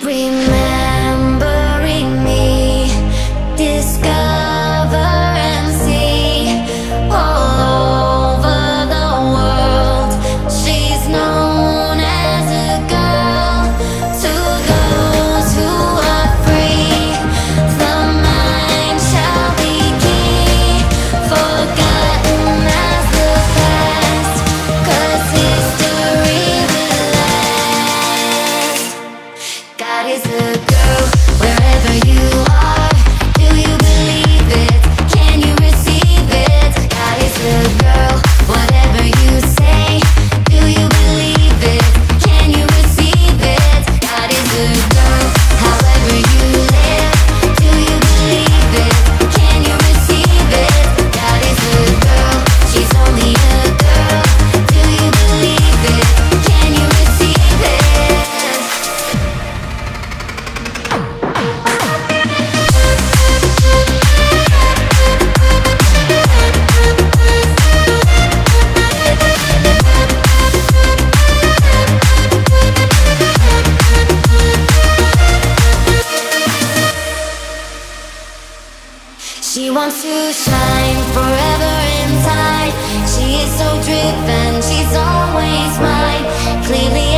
Remembering me, discover and see all over the world. She's known as a girl to those who are free. The mind shall be key, forgotten as the past, 'cause history will last. God is a girl, wherever you are. Do you believe it? Can you receive it? God is a girl, whatever you say. Do you believe it? Can you receive it? God is a girl, however you live. Do you believe it? Can you receive it? God is a girl, she's only a girl. Do you believe it? Can you receive it? She wants to shine forever inside. She is so driven, she's always mine. Clearly